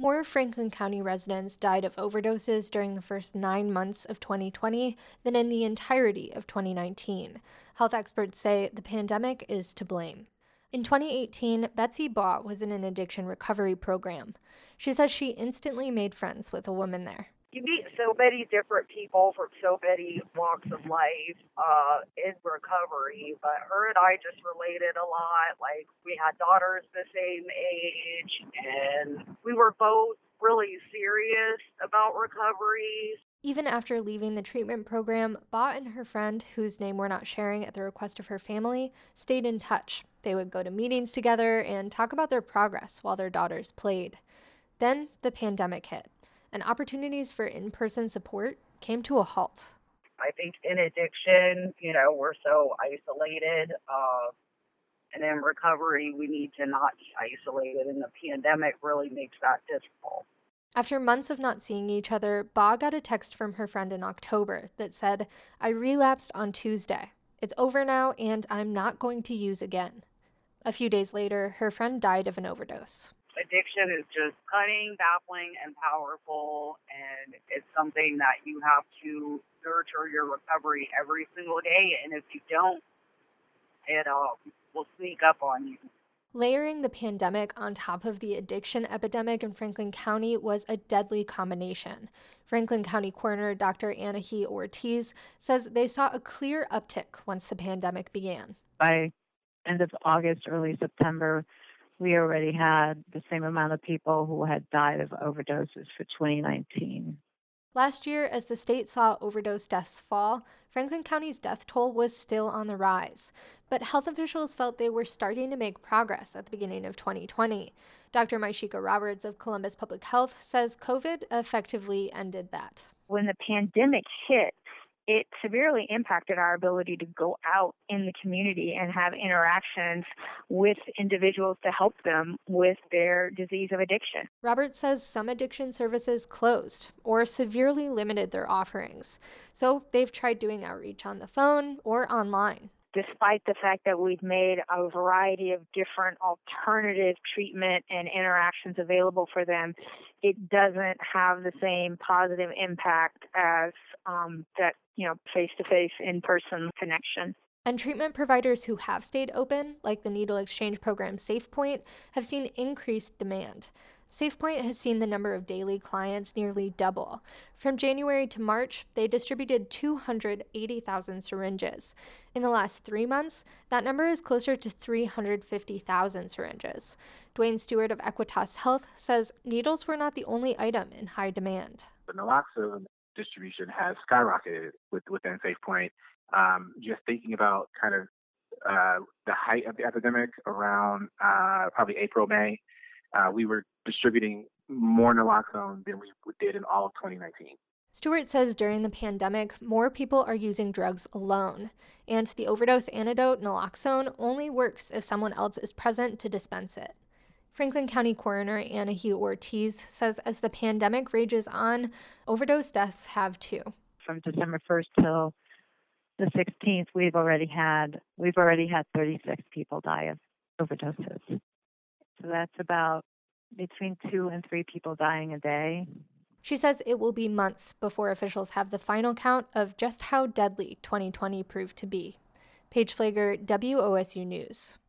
More Franklin County residents died of overdoses during the first 9 months of 2020 than in the entirety of 2019. Health experts say the pandemic is to blame. In 2018, Betsy Baugh was in an addiction recovery program. She says she instantly made friends with a woman there. You meet so many different people from so many walks of life in recovery, but her and I just related a lot. Like, we had daughters the same age, and we were both really serious about recovery. Even after leaving the treatment program, Baugh and her friend, whose name we're not sharing at the request of her family, stayed in touch. They would go to meetings together and talk about their progress while their daughters played. Then the pandemic hit, and opportunities for in-person support came to a halt. I think in addiction, we're so isolated, and in recovery, we need to not be isolated, and the pandemic really makes that difficult. After months of not seeing each other, Baugh got a text from her friend in October that said, "I relapsed on Tuesday. It's over now, and I'm not going to use again." A few days later, her friend died of an overdose. Addiction is just cutting, baffling, and powerful, and it's something that you have to nurture your recovery every single day, and if you don't, it will sneak up on you. Layering the pandemic on top of the addiction epidemic in Franklin County was a deadly combination. Franklin County Coroner Dr. Anahi Ortiz says they saw a clear uptick once the pandemic began. By end of August, early September, we already had the same amount of people who had died of overdoses for 2019. Last year, as the state saw overdose deaths fall, Franklin County's death toll was still on the rise. But health officials felt they were starting to make progress at the beginning of 2020. Dr. Maishika Roberts of Columbus Public Health says COVID effectively ended that. When the pandemic hit, it severely impacted our ability to go out in the community and have interactions with individuals to help them with their disease of addiction. Roberts says some addiction services closed or severely limited their offerings. So they've tried doing outreach on the phone or online. Despite the fact that we've made a variety of different alternative treatment and interactions available for them, it doesn't have the same positive impact as that face-to-face, in-person connection. And treatment providers who have stayed open, like the needle exchange program SafePoint, have seen increased demand. SafePoint has seen the number of daily clients nearly double. From January to March, they distributed 280,000 syringes. In the last 3 months, that number is closer to 350,000 syringes. Dwayne Stewart of Equitas Health says needles were not the only item in high demand. The naloxone distribution has skyrocketed within SafePoint. Just thinking about kind of the height of the epidemic around probably April, May, we were distributing more naloxone than we did in all of 2019. Stewart says during the pandemic, more people are using drugs alone, and the overdose antidote naloxone only works if someone else is present to dispense it. Franklin County Coroner Anahi Ortiz says as the pandemic rages on, overdose deaths have too. From December 1st till the 16th, we've already had 36 people die of overdoses. So that's about between 2 and 3 people dying a day. She says it will be months before officials have the final count of just how deadly 2020 proved to be. Paige Flager, WOSU News.